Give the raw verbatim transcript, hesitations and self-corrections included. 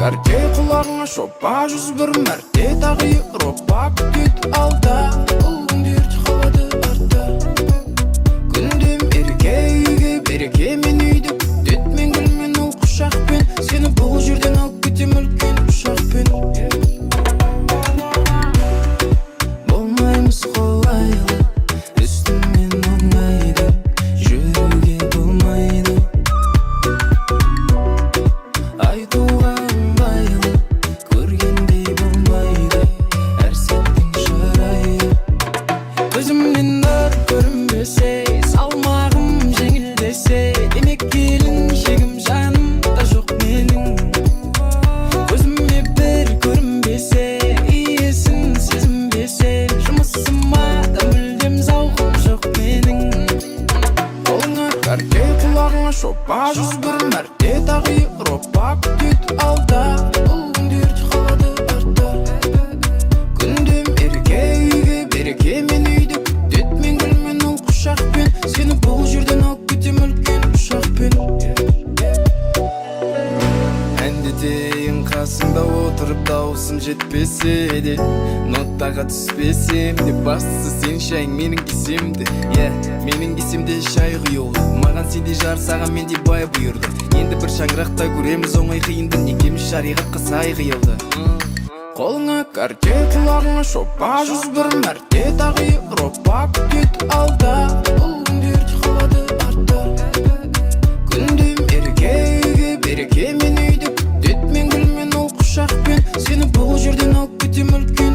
Карте құлағыңа шопа жүз бір мәрте тағы Европа күтет алда. Бұл күндер қалады артта. Күндем ерке үйге береке, мен үйді күтет мен гүлмен ол құшақпен. Сені бұл жерден алып кетем үлкен ұшақпен. Болмаймыз қолайлы, үстімнен оңайды, жүруге болмайды. Айтуға ыңғайлы, көргендей болмайды, әр сәттің шырайы. Көзімнен нұр көрінбесе, салмағым жеңілдесе, демек келін шегім жаным да жоқ менің. Көзіме бір көрінбесе, иесін сезінбесе, жұмысыма да мүлдем зауқым жоқ менің. Қолыңа карте, құлағыңа шопа жүз бір мәрте тағы Европа күтет алда. Бұл күндер қалады артта. Күндем ерке үйге береке, мен үйді күтет мен гүлмен ол құшақпен. Сені бұл жерден алып кетем үлкен ұшақпен. Әндетейін қасымда отырып дауысым жетпесе де, ноттаға түспесем де, бастысы сен шайың менің кесемді. Е, менің кесемде шай құйылды, маған сенде жар, саған менде бай бұйырды. Енді бір шаңырақта көреміз оңай қиынды, некеміз шариғатқа сай қиылды. Қолыңа карте, құлағыңа шопа жүз бір мәрте тағы Европа күтет алда. Бұл күндер қалады артта. Күндем ерке үйге береке, мен үйді күтет мен гүлмен ол құшақпен. Сені бұл жерден алып кетем үлкен